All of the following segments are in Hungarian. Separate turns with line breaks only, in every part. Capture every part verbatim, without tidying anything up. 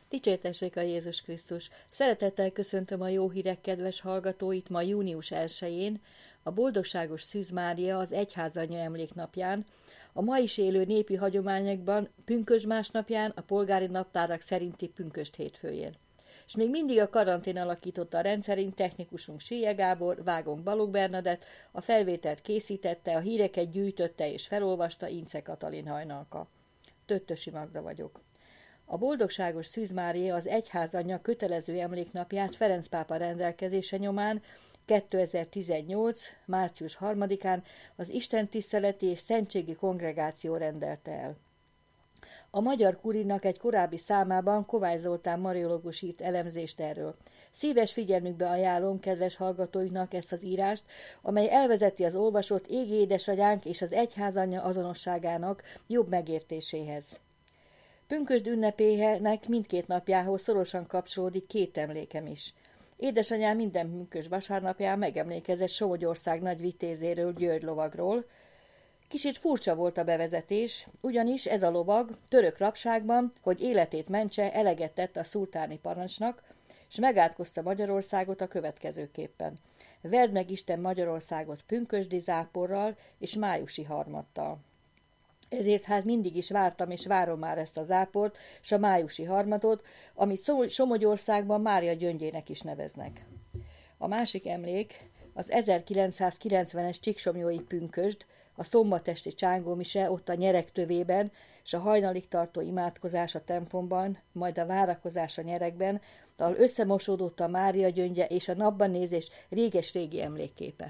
Dicsértessék a Jézus Krisztus! Szeretettel köszöntöm a jó hírek kedves hallgatóit ma június elsején, a Boldogságos Szűz Mária az Egyházanyja emléknapján, a ma is élő népi hagyományokban pünkösd másnapján, a polgári naptárak szerinti pünkösd hétfőjén. És még mindig a karantén alakította a rendszerint technikusunk Sélye Gábor, vágónk Balogh Bernadett, a felvételt készítette, a híreket gyűjtötte és felolvasta Ince Katalin Hajnalka. Töttösi Magda vagyok. A Boldogságos Szűz Mária az Egyházanyja kötelező emléknapját Ferenc pápa rendelkezése nyomán kétezer-tizennyolc. március harmadikán az istentiszteleti és szentségi kongregáció rendelte el. A Magyar Kurinak egy korábbi számában Kovács Zoltán mariológus írt elemzést erről. Szíves figyelmükbe ajánlom kedves hallgatóinknak ezt az írást, amely elvezeti az olvasót égi édesanyánk és az Egyházanyja azonosságának jobb megértéséhez. Pünkösd ünnepének mindkét napjához szorosan kapcsolódik két emlékem is. Édesanyám minden pünkösd vasárnapján megemlékezett Somogyország nagy vitézéről, György lovagról. Kicsit furcsa volt a bevezetés, ugyanis ez a lovag török rabságban, hogy életét mentse, eleget tett a szultáni parancsnak, és megátkozta Magyarországot a következőképpen. Verd meg Isten Magyarországot pünkösdi záporral és májusi harmattal. Ezért hát mindig is vártam és várom már ezt a záport, s a májusi harmadot, amit Somogyországban Mária gyöngyének is neveznek. A másik emlék az ezerkilencszázkilencvenes csíksomlyói pünkösd, a szombatesti csángómise ott a nyeregtövében, és a hajnalig tartó imádkozás a templomban, majd a várakozás a nyeregben, ahol összemosódott a Mária gyöngye és a napban nézés réges-régi emlékképe.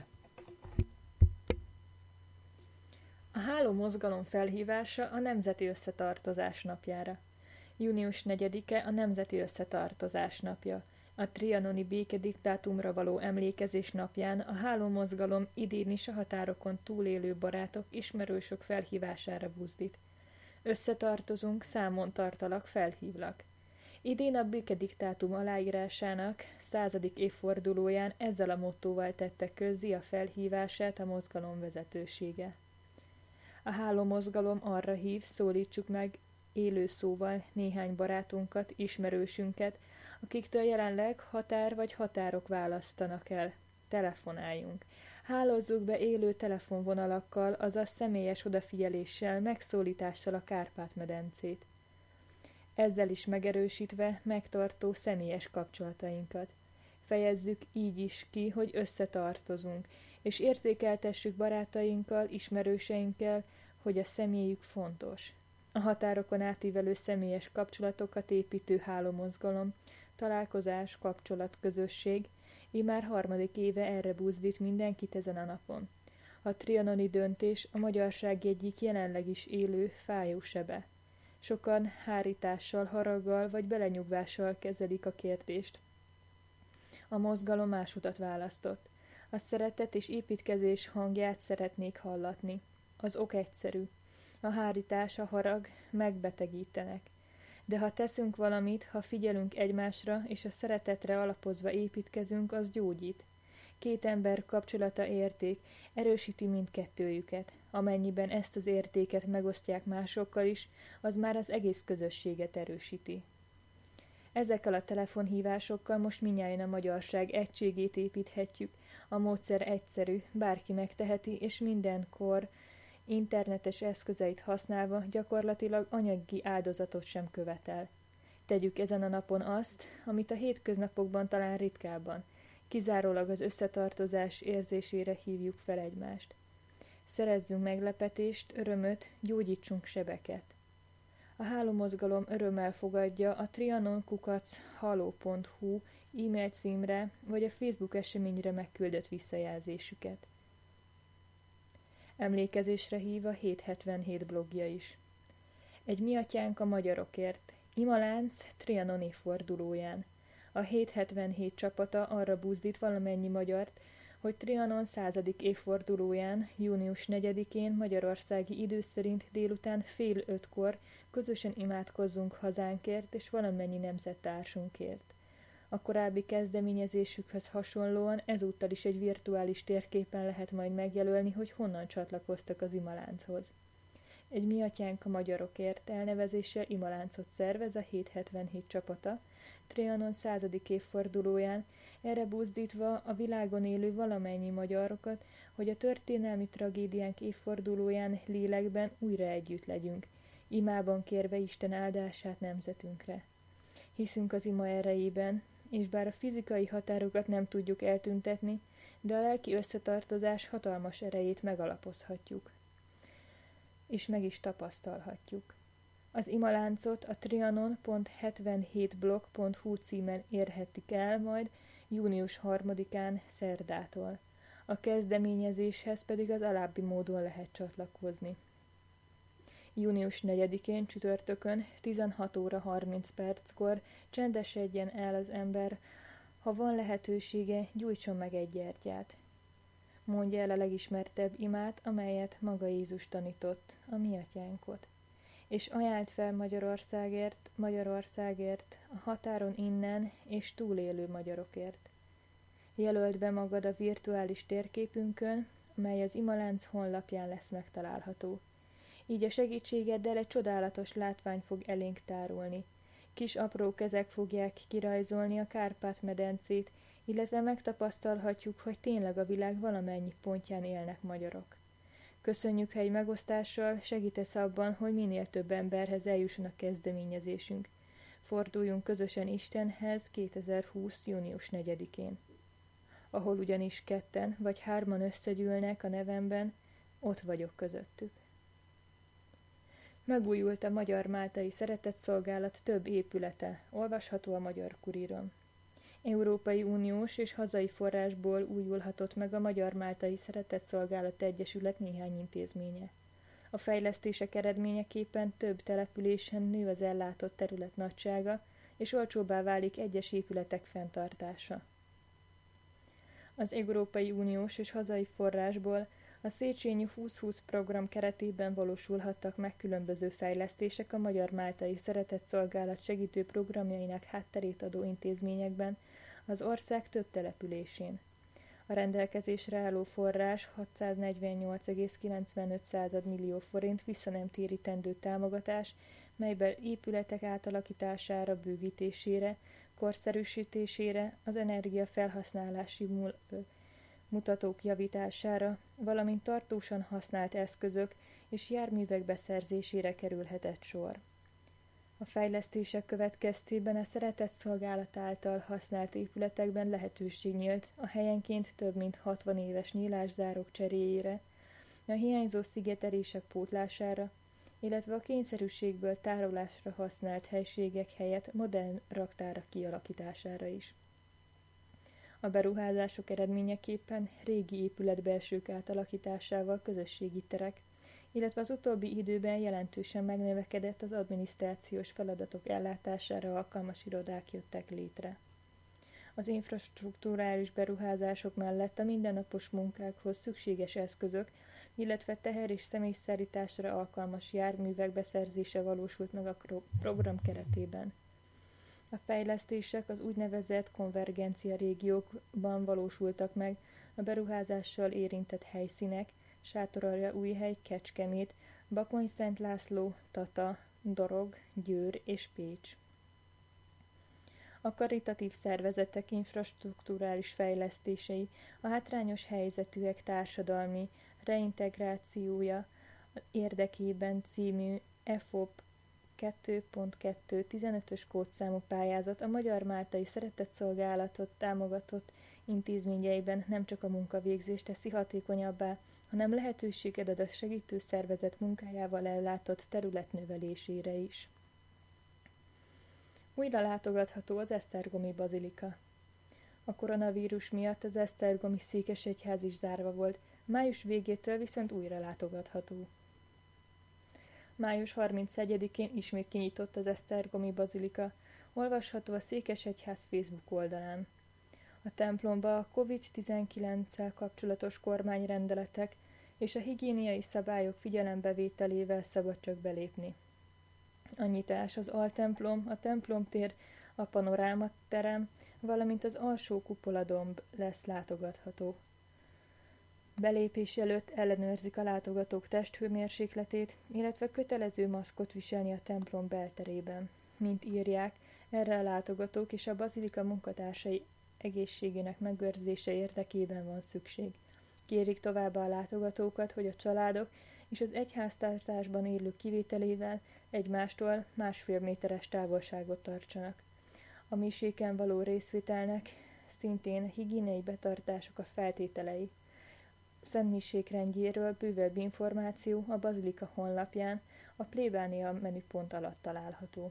A Háló mozgalom felhívása a Nemzeti Összetartozás napjára. június negyedike a Nemzeti Összetartozás napja. A trianoni békediktátumra való emlékezés napján a Háló mozgalom idén is a határokon túlélő barátok, ismerősök felhívására buzdít. Összetartozunk, számon tartalak, felhívlak. Idén a békediktátum aláírásának századik évfordulóján ezzel a mottóval tette közzé a felhívását a mozgalom vezetősége. A Háló mozgalom arra hív, szólítsuk meg élő szóval néhány barátunkat, ismerősünket, akiktől jelenleg határ vagy határok választanak el. Telefonáljunk. Hálózzuk be élő telefonvonalakkal, azaz személyes odafigyeléssel, megszólítással a Kárpát-medencét. Ezzel is megerősítve megtartó személyes kapcsolatainkat. Fejezzük így is ki, hogy összetartozunk, és érzékeltessük barátainkkal, ismerőseinkkel, hogy a személyük fontos. A határokon átívelő személyes kapcsolatokat építő hálómozgalom, találkozás, kapcsolat, közösség, immár harmadik éve erre buzdít mindenkit ezen a napon. A trianoni döntés a magyarság egyik jelenleg is élő, fájó sebe. Sokan hárítással, haraggal vagy belenyugvással kezelik a kérdést. A mozgalom más utat választott. A szeretet és építkezés hangját szeretnék hallatni. Az ok egyszerű. A hárítás, a harag megbetegítenek. De ha teszünk valamit, ha figyelünk egymásra, és a szeretetre alapozva építkezünk, az gyógyít. Két ember kapcsolata érték, erősíti mindkettőjüket. Amennyiben ezt az értéket megosztják másokkal is, az már az egész közösséget erősíti. Ezekkel a telefonhívásokkal most mindnyájan a magyarság egységét építhetjük. A módszer egyszerű, bárki megteheti, és mindenkor internetes eszközeit használva gyakorlatilag anyagi áldozatot sem követel. Tegyük ezen a napon azt, amit a hétköznapokban talán ritkábban, kizárólag az összetartozás érzésére hívjuk fel egymást. Szerezzünk meglepetést, örömöt, gyógyítsunk sebeket. A hálómozgalom örömmel fogadja a trianonkukac halo pont hu e-mail címre vagy a Facebook eseményre megküldött visszajelzésüket. Emlékezésre hív a hétszázhetvenhét blogja is. Egy mi atyánk a magyarokért, Imalánc trianon évfordulóján. A hétszázhetvenhét csapata arra buzdít valamennyi magyart, hogy Trianon századik évfordulóján, június negyedikén magyarországi idő szerint délután fél ötkor közösen imádkozzunk hazánkért és valamennyi nemzettársunkért. A korábbi kezdeményezésükhöz hasonlóan ezúttal is egy virtuális térképen lehet majd megjelölni, hogy honnan csatlakoztak az imalánchoz. Egy Mi atyánk a magyarokért elnevezéssel imaláncot szervez a hétszázhetvenhét csapata, Trianon századik évfordulóján, erre buzdítva a világon élő valamennyi magyarokat, hogy a történelmi tragédiánk évfordulóján lélekben újra együtt legyünk, imában kérve Isten áldását nemzetünkre. Hiszünk az ima erejében, és bár a fizikai határokat nem tudjuk eltüntetni, de a lelki összetartozás hatalmas erejét megalapozhatjuk, és meg is tapasztalhatjuk. Az imaláncot a trianon pont hetvenhét blog pont hu címen érhetik el majd június harmadikán szerdától. A kezdeményezéshez pedig az alábbi módon lehet csatlakozni. június negyedikén csütörtökön tizenhat óra harminc perckor csendesedjen el az ember, ha van lehetősége, gyújtson meg egy gyertyát. Mondja el a legismertebb imát, amelyet maga Jézus tanított, a Mi atyánkot. És ajánlt fel Magyarországért, Magyarországért, a határon innen és túlélő magyarokért. Jelöld be magad a virtuális térképünkön, amely az Imalánc honlapján lesz megtalálható. Így a segítségeddel egy csodálatos látvány fog elénk tárulni. Kis apró kezek fogják kirajzolni a Kárpát-medencét, illetve megtapasztalhatjuk, hogy tényleg a világ valamennyi pontján élnek magyarok. Köszönjük, ha egy megosztással segítesz abban, hogy minél több emberhez eljusson a kezdeményezésünk. Forduljunk közösen Istenhez kétezer-húsz. június negyedikén. Ahol ugyanis ketten vagy hárman összegyűlnek a nevemben, ott vagyok közöttük. Megújult a Magyar Máltai Szeretetszolgálat több épülete, olvasható a Magyar Kuríron. Európai Uniós és hazai forrásból újulhatott meg a Magyar Máltai Szeretetszolgálat Egyesület néhány intézménye. A fejlesztések eredményeképpen több településen nő az ellátott terület nagysága, és olcsóbbá válik egyes épületek fenntartása. Az Európai Uniós és hazai forrásból a Széchenyi húsz-húsz program keretében valósulhattak meg különböző fejlesztések a Magyar Máltai Szeretetszolgálat segítő programjainak hátterét adó intézményekben, az ország több településén. A rendelkezésre álló forrás hatszáznegyvennyolc egész kilencvenöt millió forint visszanemtérítendő támogatás, melyben épületek átalakítására, bővítésére, korszerűsítésére, az energiafelhasználási mul- mutatók javítására, valamint tartósan használt eszközök és járművek beszerzésére kerülhetett sor. A fejlesztések következtében a Szeretetszolgálat által használt épületekben lehetőség nyílt a helyenként több mint hatvan éves nyílászárók cseréjére, a hiányzó szigetelések pótlására, illetve a kényszerűségből tárolásra használt helységek helyett modern raktárak kialakítására is. A beruházások eredményeképpen régi épületbelsők átalakításával közösségi terek, illetve az utóbbi időben jelentősen megnövekedett az adminisztrációs feladatok ellátására alkalmas irodák jöttek létre. Az infrastrukturális beruházások mellett a mindennapos munkákhoz szükséges eszközök, illetve teher- és személyszállításra alkalmas járművek beszerzése valósult meg a program keretében. A fejlesztések az úgynevezett konvergencia régiókban valósultak meg, a beruházással érintett helyszínek, Sátoraljaújhely, Kecskemét, Bakony-Szent László, Tata, Dorog, Győr és Pécs. A karitatív szervezetek infrastrukturális fejlesztései a hátrányos helyzetűek társadalmi reintegrációja érdekében című e f o p kettő pont kettő tizenötös kódszámú pályázat a Magyar Máltai Szeretetszolgálatot támogatott intézményeiben nem csak a munkavégzést teszi hatékonyabbá, hanem lehetőséget ad a segítő szervezet munkájával ellátott terület növelésére is. Újra látogatható az esztergomi bazilika. A koronavírus miatt az esztergomi székesegyház is zárva volt, május végétől viszont újra látogatható. május harmincegyedikén ismét kinyitott az esztergomi bazilika, olvasható a Székesegyház Facebook oldalán. A templomba a kovid tizenkilenccel kapcsolatos kormányrendeletek és a higiéniai szabályok figyelembevételével szabad csak belépni. A nyitás az altemplom, a templomtér, a panorámaterem, valamint az alsó kupoladomb lesz látogatható. Belépés előtt ellenőrzik a látogatók testhőmérsékletét, illetve kötelező maszkot viselni a templom belterében. Mint írják, erre a látogatók és a bazilika munkatársai egészségének megőrzése érdekében van szükség. Kérik továbbá a látogatókat, hogy a családok és az egyháztartásban élők kivételével egymástól másfél méteres távolságot tartsanak. A miséken való részvételnek szintén higiéniai betartások a feltételei. Szentmisék rendjéről bővebb információ a bazilika honlapján, a plébánia menüpont alatt található.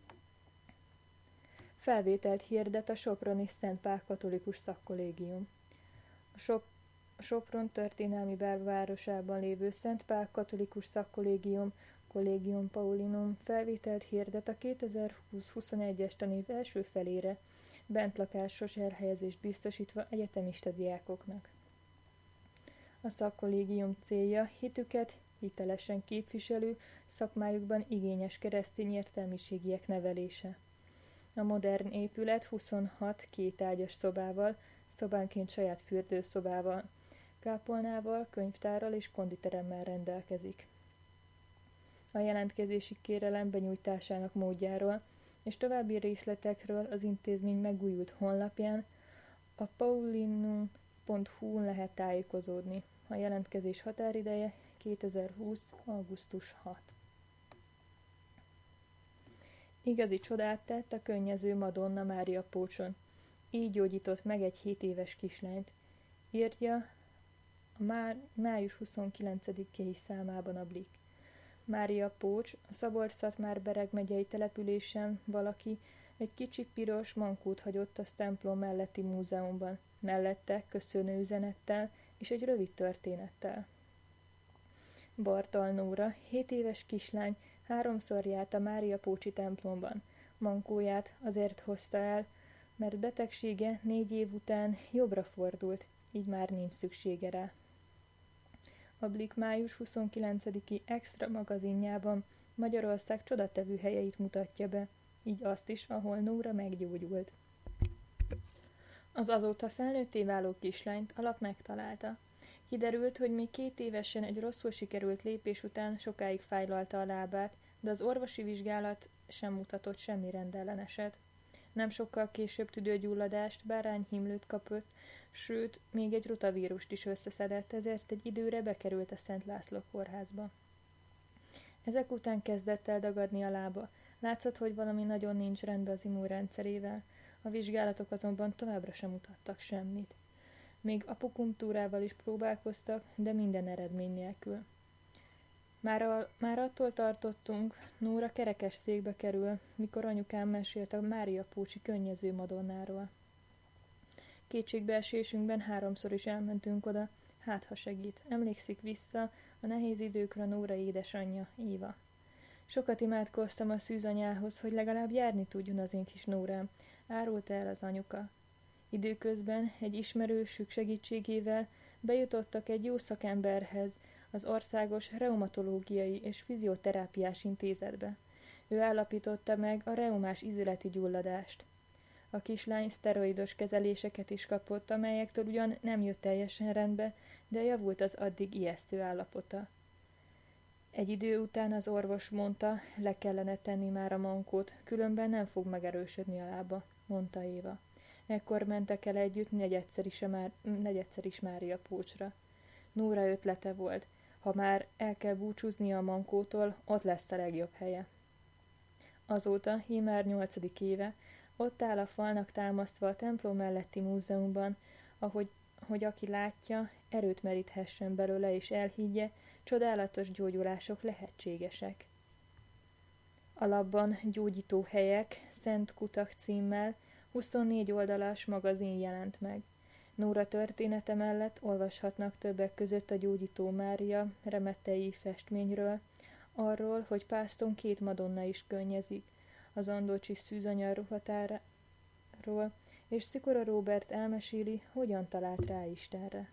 Felvételt hirdet a soproni Szent Pál katolikus szakkollégium. A Sop- Sopron történelmi belvárosában lévő Szent Pál katolikus szakkollégium, Collegium Paulinum felvételt hirdet a kétezer-húsz-huszonegyes tanév első felére, bentlakásos elhelyezést biztosítva egyetemista diákoknak. A szakkollégium célja hitüket hitelesen képviselő, szakmájukban igényes keresztény értelmiségiek nevelése. A modern épület huszonhat kétágyas szobával, szobánként saját fürdőszobával, kápolnával, könyvtárral és konditeremmel rendelkezik. A jelentkezési kérelem benyújtásának módjáról és további részletekről az intézmény megújult honlapján, a paulinum pont hu lehet tájékozódni. A jelentkezés határideje kétezer-húsz. augusztus hatodika. Igazi csodát tett a könnyező Madonna Mária Pócson. Így gyógyított meg egy hét éves kislányt. Írja a má- május huszonkilencedikéi számában a Blik. Mária Pócs, a Szabolcs-Szatmár-Bereg megyei településen valaki egy kicsi piros mankót hagyott a templom melletti múzeumban, mellette köszönő üzenettel és egy rövid történettel. Bartal Nóra, hét éves kislány, háromszor járt a Mária Pócsi templomban. Mankóját azért hozta el, mert betegsége négy év után jobbra fordult, így már nincs szüksége rá. A Blik május huszonkilencediki extra magazinjában Magyarország csodatevő helyeit mutatja be, így azt is, ahol Nóra meggyógyult. Az azóta felnőtté váló kislányt a lap megtalálta. Kiderült, hogy még két évesen egy rosszul sikerült lépés után sokáig fájlalta a lábát, de az orvosi vizsgálat sem mutatott semmi rendelleneset. Nem sokkal később tüdőgyulladást, bárányhimlőt kapott, sőt, még egy rotavírust is összeszedett, ezért egy időre bekerült a Szent László kórházba. Ezek után kezdett el dagadni a lába. Látszott, hogy valami nagyon nincs rendben az immunrendszerével. A vizsgálatok azonban továbbra sem mutattak semmit. Még apupunktúrával is próbálkoztak, de minden eredmény nélkül. Már, a, már attól tartottunk, Nóra kerekes székbe kerül, mikor anyukám mesélt a Mária Pócsi könnyező Madonnáról. Kétségbeesésünkben háromszor is elmentünk oda, hát ha segít. Emlékszik vissza a nehéz időkre Nóra édesanyja, Éva. Sokat imádkoztam a szűzanyához, hogy legalább járni tudjon az én kis Nórám, árulta el az anyuka. Időközben egy ismerősük segítségével bejutottak egy jó szakemberhez, az Országos Reumatológiai és Fizioterápiás Intézetbe. Ő állapította meg a reumás izületi gyulladást. A kislány szteroidos kezeléseket is kapott, amelyektől ugyan nem jött teljesen rendbe, de javult az addig ijesztő állapota. Egy idő után az orvos mondta, le kellene tenni már a mankót, különben nem fog megerősödni a lába, mondta Éva. Ekkor mentek el együtt negyedszer is, már, negyedszer is Mária Pócsra. Nóra ötlete volt, ha már el kell búcsúznia a mankótól, ott lesz a legjobb helye. Azóta, immár nyolcadik éve, ott áll a falnak támasztva a templom melletti múzeumban, ahogy hogy aki látja, erőt meríthessen belőle és elhiggye, csodálatos gyógyulások lehetségesek. A labban Gyógyító helyek, Szent Kutak címmel huszonnégy oldalas magazin jelent meg. Nóra története mellett olvashatnak többek között a Gyógyító Mária remettei festményről, arról, hogy Pászton két Madonna is könnyezik, az Andocsi szűzanya ruhatáról, és Szikora Róbert elmeséli, hogyan talált rá Istenre.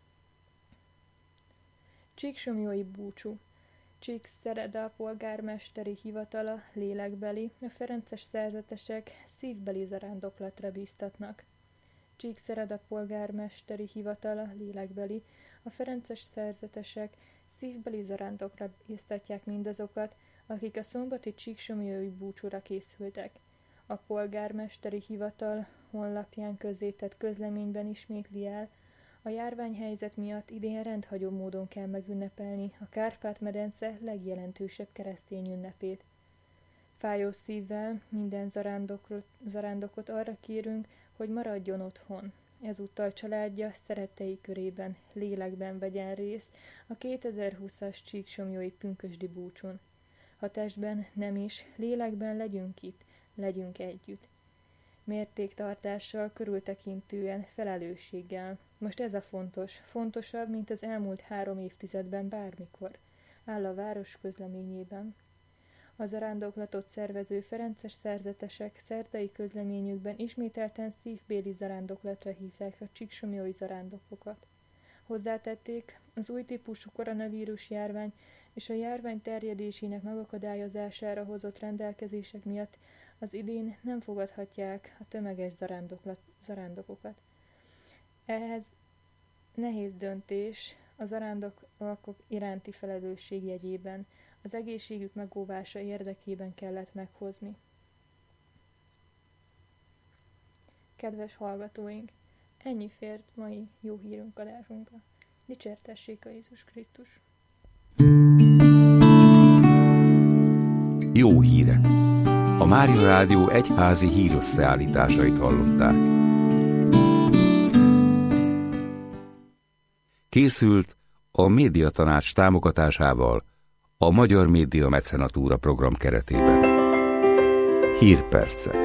Csíksomlyói búcsú. Csíkszereda polgármesteri hivatala lélekbeli, a ferences szerzetesek szívbeli zarándoklatra bíztatnak. Csíkszereda polgármesteri hivatala lélekbeli, A ferences szerzetesek szívbeli zarándokra biztatják mindazokat, akik a szombati csíksomlyói búcsúra készültek. A polgármesteri hivatal honlapján közzétett közleményben ismétli el, a járványhelyzet miatt idén rendhagyó módon kell megünnepelni a Kárpát-medence legjelentősebb keresztény ünnepét. Fájó szívvel minden zarándokot, zarándokot arra kérünk, hogy maradjon otthon. Ezúttal családja szerettei körében, lélekben vegyen részt a kétezer-húszas csíksomlyói pünkösdi búcsún. Ha testben nem is, lélekben legyünk itt, legyünk együtt. Mértéktartással, körültekintően, felelősséggel. Most ez a fontos, fontosabb, mint az elmúlt három évtizedben bármikor, áll a város közleményében. A zarándoklatot szervező ferences szerzetesek szerdai közleményükben ismételten szívbéli zarándoklatra hívták a csíksomlyói zarándokokat. Hozzátették, az új típusú koronavírus járvány és a járvány terjedésének megakadályozására hozott rendelkezések miatt az idén nem fogadhatják a tömeges zarándokokat. Ehhez nehéz döntés a zarándokok iránti felelősség jegyében, az egészségük megóvása érdekében kellett meghozni. Kedves hallgatóink, ennyi fért mai jó hírünk adásunkra. Dicsértessék a Jézus Krisztus!
Jó hírek! A Mária Rádió egyházi hírösszeállításait hallották. Készült a Médiatanács támogatásával a Magyar Média Mecenatúra program keretében. Hírpercek.